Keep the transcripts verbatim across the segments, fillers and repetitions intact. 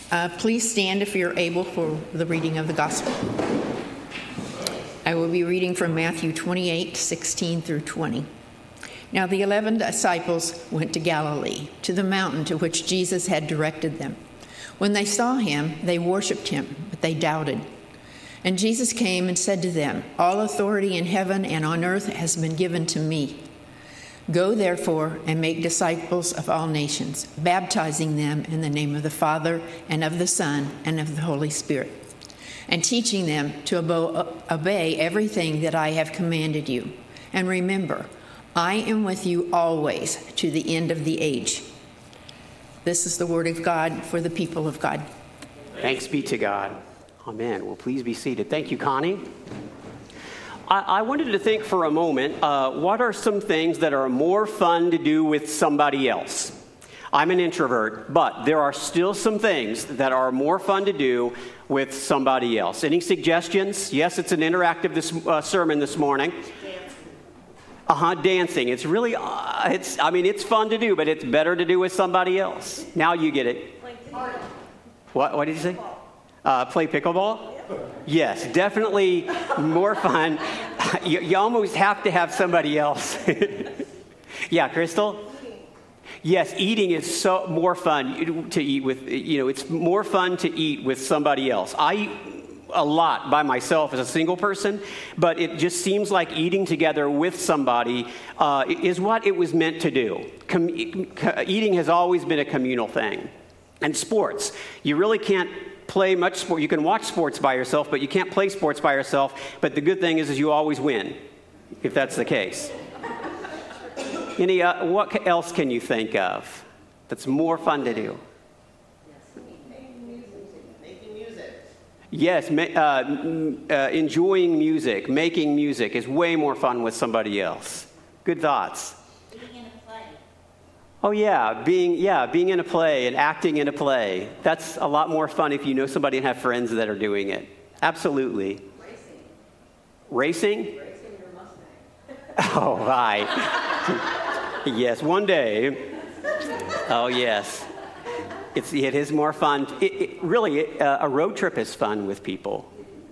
Uh, please stand if you're able for the reading of the gospel. I will be reading from Matthew twenty-eight, sixteen through twenty. Now the eleven disciples went to Galilee, to the mountain to which Jesus had directed them. When they saw him, they worshipped him, but they doubted. And Jesus came and said to them, "All authority in heaven and on earth has been given to me. Go, therefore, and make disciples of all nations, baptizing them in the name of the Father and of the Son and of the Holy Spirit, and teaching them to obey everything that I have commanded you. And remember, I am with you always to the end of the age." This is the word of God for the people of God. Thanks be to God. Amen. Well, please be seated. Thank you, Connie. I, I wanted to think for a moment, uh, what are some things that are more fun to do with somebody else? I'm an introvert, but there are still some things that are more fun to do with somebody else. Any suggestions? Yes, it's an interactive this, uh, sermon this morning. Uh-huh, dancing. It's really, uh, it's. I mean, it's fun to do, but it's better to do with somebody else. Now you get it. What, what did you say? Uh, play pickleball? Yes, definitely more fun. You, you almost have to have somebody else. Yeah, Crystal? Yes, eating is so more fun to eat with, you know, it's more fun to eat with somebody else. I eat a lot by myself as a single person, but it just seems like eating together with somebody uh, is what it was meant to do. Com- eating has always been a communal thing. And sports, you really can't play much sport. You can watch sports by yourself, but you can't play sports by yourself. But the good thing is, is you always win, if that's the case. Any, uh, what else can you think of that's more fun to do? Yes, ma- uh, uh, enjoying music, making music is way more fun with somebody else. Good thoughts. Being in a play. Oh yeah, being yeah, being in a play and acting in a play. That's a lot more fun if you know somebody and have friends that are doing it. Absolutely. Racing. Racing? Racing your Mustang. Oh, right. Yes, one day. Oh, yes. It's, it is more fun. It, it, really, it, uh, a road trip is fun with people.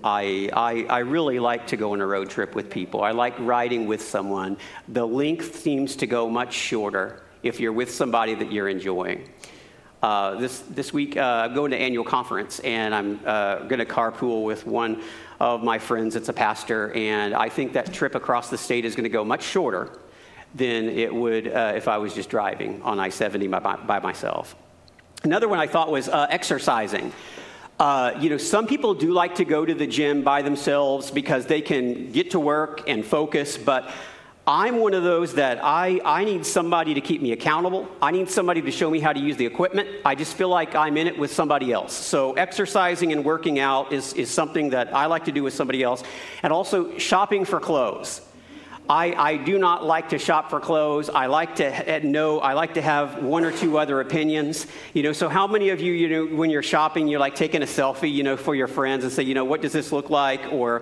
I, I I really like to go on a road trip with people. I like riding with someone. The length seems to go much shorter if you're with somebody that you're enjoying. Uh, this this week, uh, I'm going to annual conference, and I'm uh, going to carpool with one of my friends that's a pastor, and I think that trip across the state is going to go much shorter than it would uh, if I was just driving on I seventy by, by myself. Another one I thought was uh, exercising. Uh, you know, some people do like to go to the gym by themselves because they can get to work and focus, but I'm one of those that I, I need somebody to keep me accountable. I need somebody to show me how to use the equipment. I just feel like I'm in it with somebody else. So exercising and working out is, is something that I like to do with somebody else. And also shopping for clothes. I, I do not like to shop for clothes. I like to know, I like to have one or two other opinions. You know, so how many of you, you know, when you're shopping, you're like taking a selfie, you know, for your friends and say, you know, what does this look like? Or,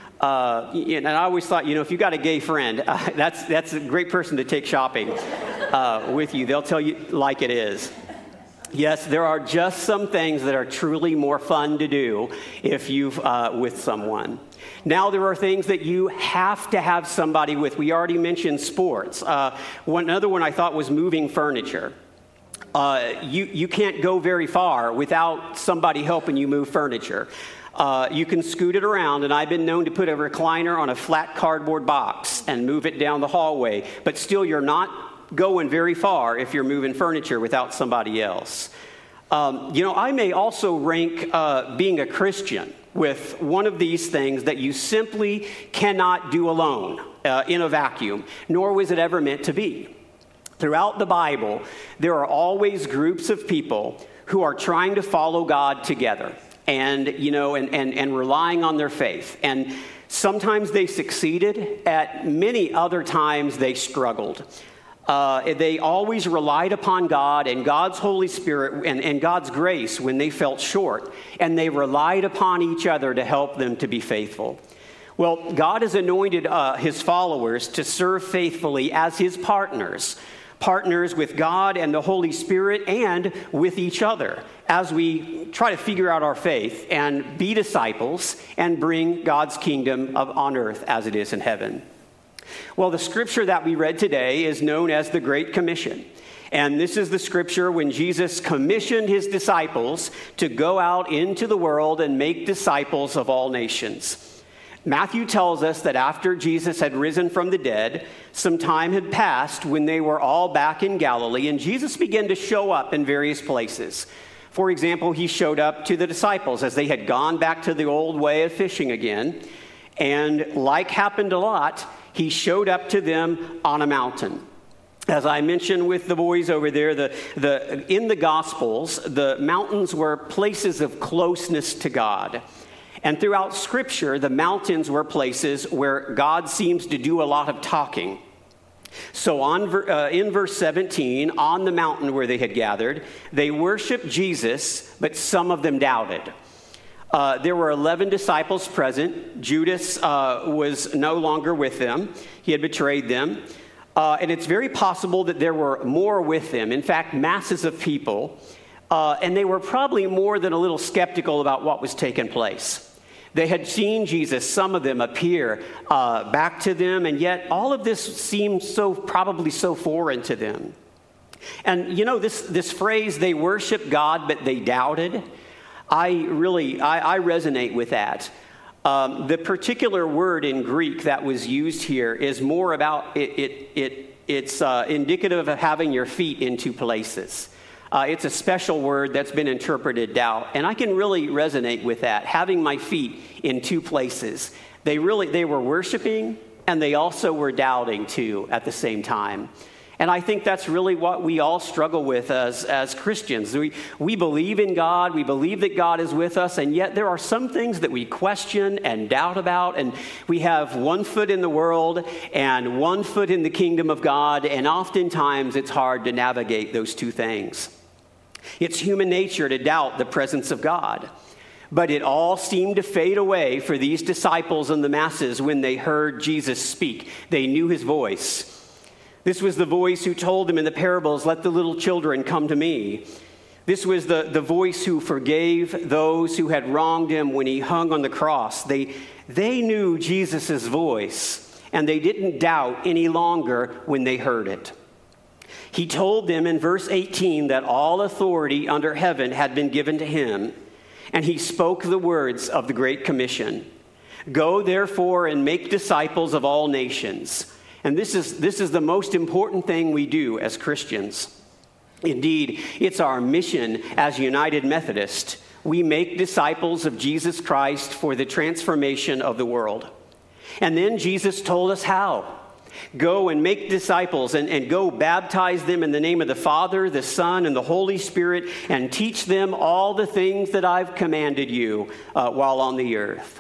uh, and I always thought, you know, if you got a gay friend, uh, that's that's a great person to take shopping uh, with you. They'll tell you like it is. Yes, there are just some things that are truly more fun to do if you've uh, with someone. Now there are things that you have to have somebody with. We already mentioned sports. Uh, one another one I thought was moving furniture. Uh, you you can't go very far without somebody helping you move furniture. Uh, you can scoot it around, and I've been known to put a recliner on a flat cardboard box and move it down the hallway. But still, you're not going very far if you're moving furniture without somebody else. Um, you know, I may also rank uh, being a Christian with one of these things that you simply cannot do alone uh, in a vacuum, nor was it ever meant to be. Throughout the Bible, there are always groups of people who are trying to follow God together and, you know, and, and, and relying on their faith. And sometimes they succeeded. At many other times, they struggled. Uh, they always relied upon God and God's Holy Spirit and, and God's grace when they felt short. And they relied upon each other to help them to be faithful. Well, God has anointed uh, his followers to serve faithfully as his partners. Partners with God and the Holy Spirit and with each other as we try to figure out our faith and be disciples and bring God's kingdom of, on earth as it is in heaven. Well, the scripture that we read today is known as the Great Commission. And this is the scripture when Jesus commissioned his disciples to go out into the world and make disciples of all nations. Matthew tells us that after Jesus had risen from the dead, some time had passed when they were all back in Galilee, and Jesus began to show up in various places. For example, he showed up to the disciples as they had gone back to the old way of fishing again. And like happened a lot, he showed up to them on a mountain. As I mentioned with the boys over there, the, the, in the Gospels, the mountains were places of closeness to God. And throughout Scripture, the mountains were places where God seems to do a lot of talking. So on, uh, in verse seventeen, on the mountain where they had gathered, they worshiped Jesus, but some of them doubted. Uh, there were eleven disciples present. Judas uh, was no longer with them. He had betrayed them. Uh, and it's very possible that there were more with them. In fact, masses of people. Uh, and they were probably more than a little skeptical about what was taking place. They had seen Jesus, some of them, appear uh, back to them, and yet all of this seemed so probably so foreign to them. And you know, this, this phrase, they worshiped God, but they doubted, I really, I, I resonate with that. Um, the particular word in Greek that was used here is more about, it, it, it, it's uh, indicative of having your feet in two places. Uh, it's a special word that's been interpreted doubt, and I can really resonate with that, having my feet in two places. They really, they were worshiping, and they also were doubting too at the same time. And I think that's really what we all struggle with as, as Christians. We, we believe in God, we believe that God is with us, and yet there are some things that we question and doubt about, and we have one foot in the world and one foot in the kingdom of God, and oftentimes it's hard to navigate those two things. It's human nature to doubt the presence of God. But it all seemed to fade away for these disciples and the masses when they heard Jesus speak. They knew his voice. This was the voice who told them in the parables, "Let the little children come to me." This was the, the voice who forgave those who had wronged him when he hung on the cross. They, they knew Jesus' voice, and they didn't doubt any longer when they heard it. He told them in verse eighteen that all authority under heaven had been given to him, and he spoke the words of the Great Commission. "Go, therefore, and make disciples of all nations." And this is, this is the most important thing we do as Christians. Indeed, it's our mission as United Methodist. We make disciples of Jesus Christ for the transformation of the world. And then Jesus told us how. Go and make disciples and, and go baptize them in the name of the Father, the Son, and the Holy Spirit, and teach them all the things that I've commanded you uh, while on the earth.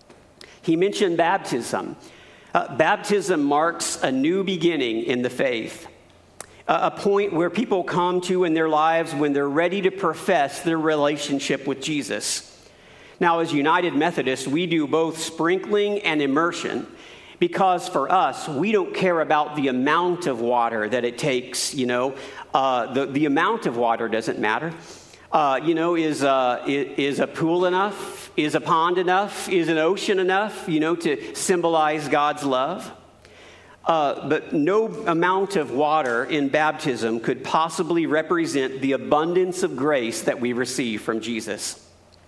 He mentioned baptism. Uh, baptism marks a new beginning in the faith, a, a point where people come to in their lives when they're ready to profess their relationship with Jesus. Now, as United Methodists, we do both sprinkling and immersion. Because for us, we don't care about the amount of water that it takes, you know. Uh, the, the amount of water doesn't matter. Uh, you know, is, uh, is a pool enough? Is a pond enough? Is an ocean enough, you know, to symbolize God's love? Uh, but no amount of water in baptism could possibly represent the abundance of grace that we receive from Jesus.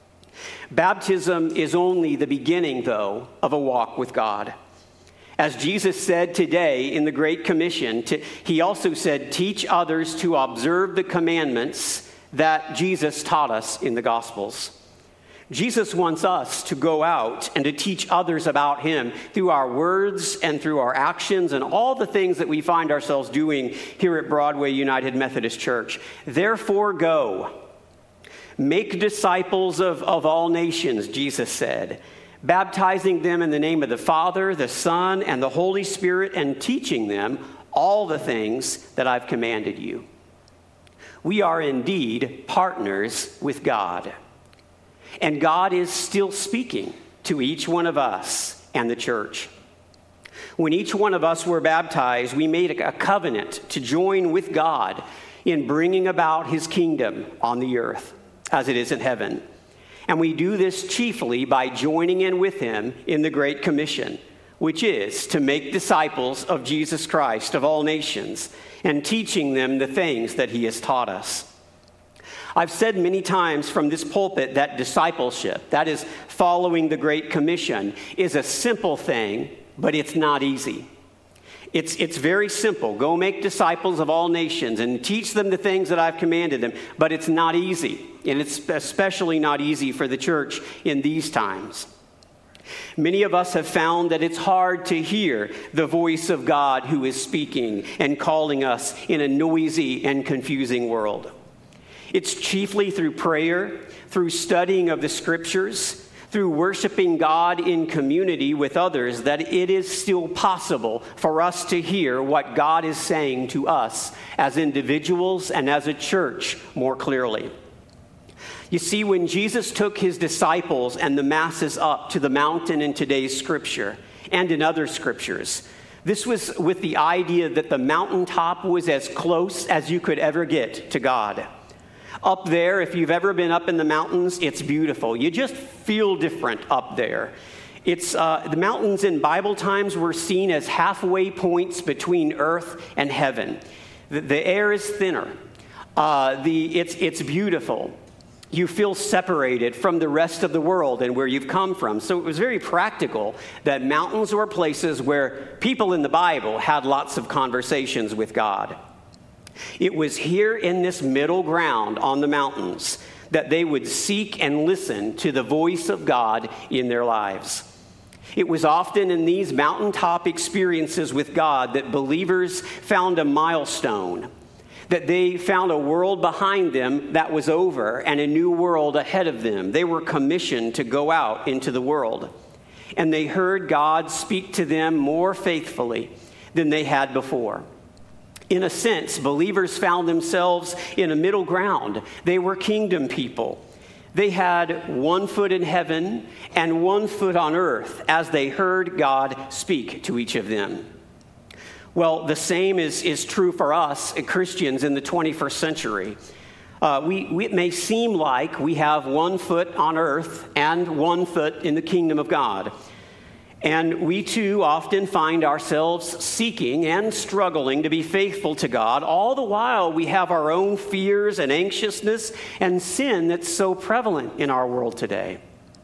Baptism is only the beginning, though, of a walk with God. As Jesus said today in the Great Commission, to, he also said, "Teach others to observe the commandments that Jesus taught us in the Gospels." Jesus wants us to go out and to teach others about him through our words and through our actions and all the things that we find ourselves doing here at Broadway United Methodist Church. Therefore, go. Make disciples of, of all nations, Jesus said, baptizing them in the name of the Father, the Son, and the Holy Spirit, and teaching them all the things that I've commanded you. We are indeed partners with God. And God is still speaking to each one of us and the church. When each one of us were baptized, we made a covenant to join with God in bringing about his kingdom on the earth. as it is in heaven. And we do this chiefly by joining in with him in the Great Commission, which is to make disciples of Jesus Christ of all nations and teaching them the things that he has taught us. I've said many times from this pulpit that discipleship, that is following the Great Commission, is a simple thing, but it's not easy. It's, it's very simple. Go make disciples of all nations and teach them the things that I've commanded them, but it's not easy, and it's especially not easy for the church in these times. Many of us have found that it's hard to hear the voice of God who is speaking and calling us in a noisy and confusing world. It's chiefly through prayer, through studying of the scriptures, through worshiping God in community with others that it is still possible for us to hear what God is saying to us as individuals and as a church more clearly. You see, when Jesus took his disciples and the masses up to the mountain in today's scripture and in other scriptures, this was with the idea that the mountaintop was as close as you could ever get to God. Up there, if you've ever been up in the mountains, it's beautiful. You just feel different up there. It's uh, the mountains in Bible times were seen as halfway points between earth and heaven. The, the air is thinner. Uh, the it's it's beautiful. You feel separated from the rest of the world and where you've come from. So it was very practical that mountains were places where people in the Bible had lots of conversations with God. It was here in this middle ground on the mountains that they would seek and listen to the voice of God in their lives. It was often in these mountaintop experiences with God that believers found a milestone, that they found a world behind them that was over and a new world ahead of them. They were commissioned to go out into the world, and they heard God speak to them more faithfully than they had before. In a sense, believers found themselves in a middle ground. They were kingdom people. They had one foot in heaven and one foot on earth as they heard God speak to each of them. Well, the same is, is true for us Christians in the twenty-first century. Uh, we, we, it may seem like we have one foot on earth and one foot in the kingdom of God. And we too often find ourselves seeking and struggling to be faithful to God. All the while we have our own fears and anxiousness and sin that's so prevalent in our world today.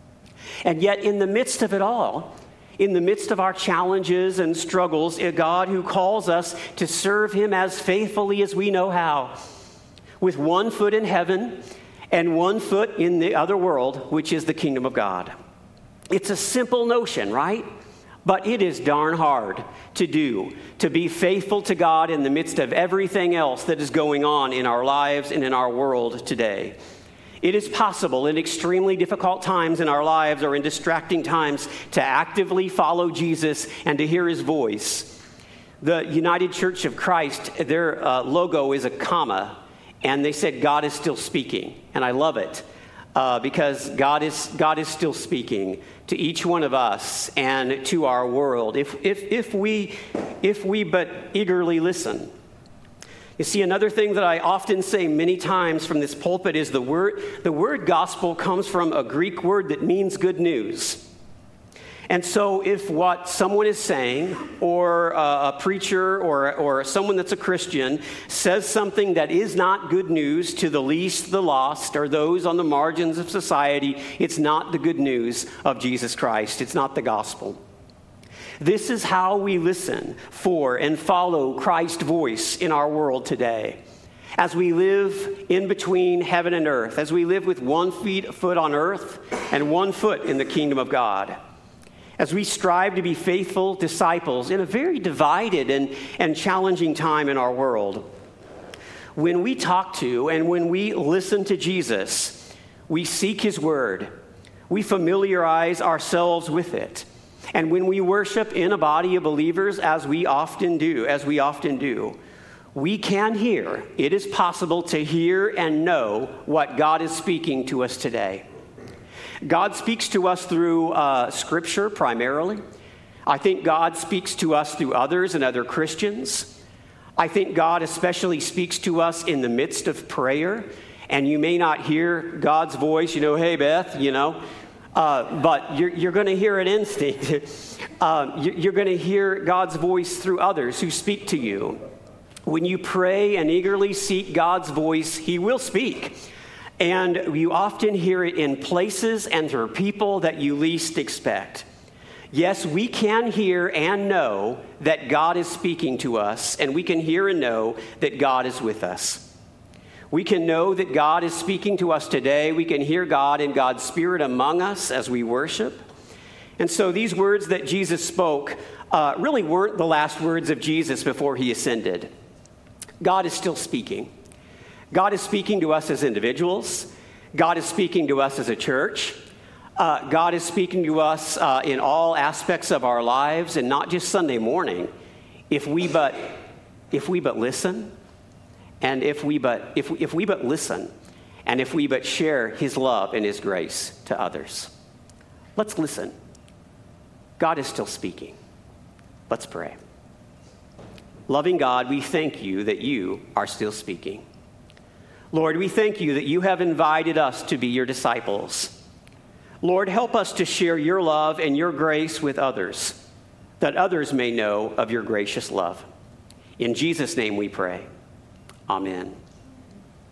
And yet in the midst of it all, in the midst of our challenges and struggles, a God who calls us to serve him as faithfully as we know how, with one foot in heaven and one foot in the other world, which is the kingdom of God. It's a simple notion, right? But it is darn hard to do, to be faithful to God in the midst of everything else that is going on in our lives and in our world today. It is possible in extremely difficult times in our lives or in distracting times to actively follow Jesus and to hear his voice. The United Church of Christ, their uh, logo is a comma, and they said God is still speaking, and I love it. Uh, because God is God is still speaking to each one of us and to our world if if if we if we but eagerly listen. You see, another thing that I often say many times from this pulpit is the word the word gospel comes from a Greek word that means good news. And so if what someone is saying, or a preacher or, or someone that's a Christian says something that is not good news to the least, the lost, or those on the margins of society, it's not the good news of Jesus Christ. It's not the gospel. This is how we listen for and follow Christ's voice in our world today. As we live in between heaven and earth, as we live with one feet, foot on earth and one foot in the kingdom of God. As we strive to be faithful disciples in a very divided and, and challenging time in our world. When we talk to and when we listen to Jesus, we seek his word. We familiarize ourselves with it. And when we worship in a body of believers, as we often do, as we often do, we can hear, it is possible to hear and know what God is speaking to us today. God speaks to us through uh, Scripture primarily. I think God speaks to us through others and other Christians. I think God especially speaks to us in the midst of prayer and you may not hear God's voice, you know, hey, Beth, you know, uh, but you're, you're going to hear an instinct. uh, you're going to hear God's voice through others who speak to you. When you pray and eagerly seek God's voice, he will speak. And you often hear it in places and through people that you least expect. Yes, we can hear and know that God is speaking to us, and we can hear and know that God is with us. We can know that God is speaking to us today. We can hear God and God's Spirit among us as we worship. And so these words that Jesus spoke uh, really weren't the last words of Jesus before he ascended. God is still speaking. God is speaking to us as individuals. God is speaking to us as a church. Uh, God is speaking to us uh, in all aspects of our lives, and not just Sunday morning. If we but, if we but listen, and if we but, if if we but listen, and if we but share his love and his grace to others. Let's listen. God is still speaking. Let's pray. Loving God, we thank you that you are still speaking. Lord, we thank you that you have invited us to be your disciples. Lord, help us to share your love and your grace with others, that others may know of your gracious love. In Jesus' name we pray. Amen.